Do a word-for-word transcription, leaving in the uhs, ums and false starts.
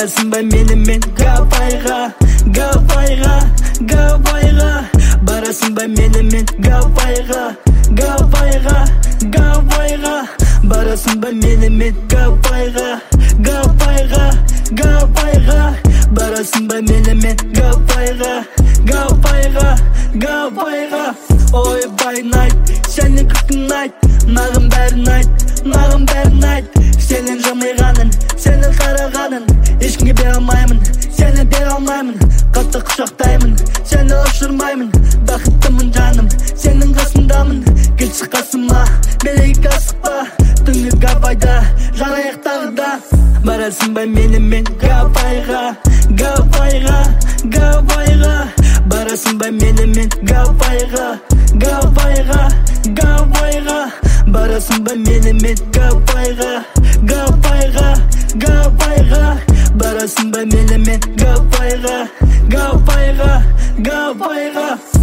барасың ба менімен Гавайға, Гавайға, Гавайға, барасың ба менімен Гавайға, Гавайға, Гавайға, барасың ба менімен Гавайға, Гавайға, Гавайға, барасың ба менімен Гавайға, Гавайға, Гавайға. Ойбай найт, сенің күлкің айт, маған бәрін айт, маған бәрін айт. Сенің жымиғаның, сенің қарағаның, ешкімге бере алмаймын, сені бере алмаймын. Қатты құшақтаймын, сені ұшырмаймын, бақыттымын жаным, сенің қасымдамын. Келші қасыма, берейік асықпа, түнгі Гавайда, жарайық тағы да. Барасың ба менімен Гавайға, Гавайға, Гавайға, барасың ба менімен Гавайға, Гавайға, Гавайға, барасың ба менімен Гавайға, Гавайға, Гавайға, барасың ба менімен Гавайға, Гавайға, Гавайға.